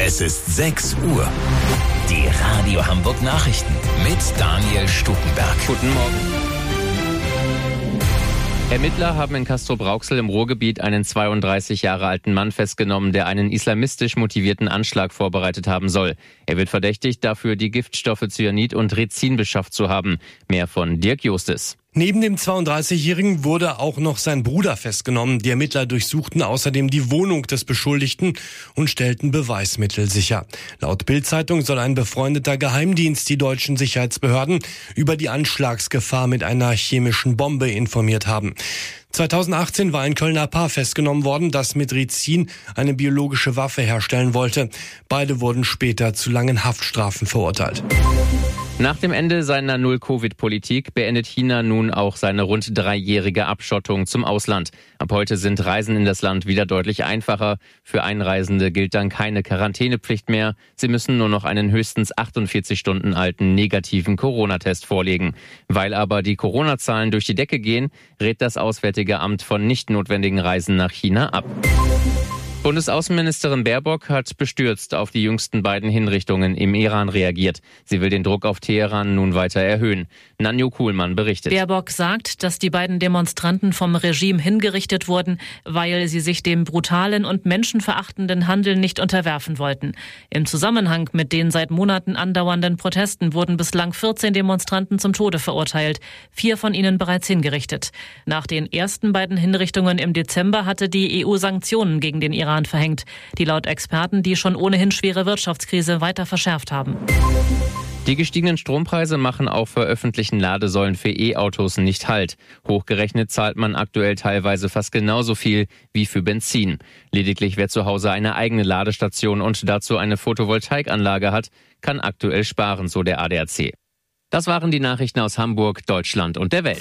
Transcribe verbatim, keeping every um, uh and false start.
Es ist sechs Uhr. Die Radio Hamburg Nachrichten mit Daniel Stuckenberg. Guten Morgen. Ermittler haben in Castrop-Rauxel im Ruhrgebiet einen zweiunddreißig Jahre alten Mann festgenommen, der einen islamistisch motivierten Anschlag vorbereitet haben soll. Er wird verdächtigt, dafür die Giftstoffe Cyanid und Rizin beschafft zu haben. Mehr von Dirk Justis. Neben dem zweiunddreißigjährigen wurde auch noch sein Bruder festgenommen. Die Ermittler durchsuchten außerdem die Wohnung des Beschuldigten und stellten Beweismittel sicher. Laut Bild-Zeitung soll ein befreundeter Geheimdienst die deutschen Sicherheitsbehörden über die Anschlagsgefahr mit einer chemischen Bombe informiert haben. zweitausendachtzehn war ein Kölner Paar festgenommen worden, das mit Rizin eine biologische Waffe herstellen wollte. Beide wurden später zu langen Haftstrafen verurteilt. Nach dem Ende seiner Null-Covid-Politik beendet China nun auch seine rund dreijährige Abschottung zum Ausland. Ab heute sind Reisen in das Land wieder deutlich einfacher. Für Einreisende gilt dann keine Quarantänepflicht mehr. Sie müssen nur noch einen höchstens achtundvierzig Stunden alten negativen Corona-Test vorlegen. Weil aber die Corona-Zahlen durch die Decke gehen, rät das Auswärtige Amt von nicht notwendigen Reisen nach China ab. Bundesaußenministerin Baerbock hat bestürzt auf die jüngsten beiden Hinrichtungen im Iran reagiert. Sie will den Druck auf Teheran nun weiter erhöhen. Nanju Kuhlmann berichtet. Baerbock sagt, dass die beiden Demonstranten vom Regime hingerichtet wurden, weil sie sich dem brutalen und menschenverachtenden Handeln nicht unterwerfen wollten. Im Zusammenhang mit den seit Monaten andauernden Protesten wurden bislang vierzehn Demonstranten zum Tode verurteilt, vier von ihnen bereits hingerichtet. Nach den ersten beiden Hinrichtungen im Dezember hatte die E U Sanktionen gegen den Iran verhängt, die laut Experten die schon ohnehin schwere Wirtschaftskrise weiter verschärft haben. Die gestiegenen Strompreise machen auch für öffentlichen Ladesäulen für E-Autos nicht Halt. Hochgerechnet zahlt man aktuell teilweise fast genauso viel wie für Benzin. Lediglich wer zu Hause eine eigene Ladestation und dazu eine Photovoltaikanlage hat, kann aktuell sparen, so der A D A C. Das waren die Nachrichten aus Hamburg, Deutschland und der Welt.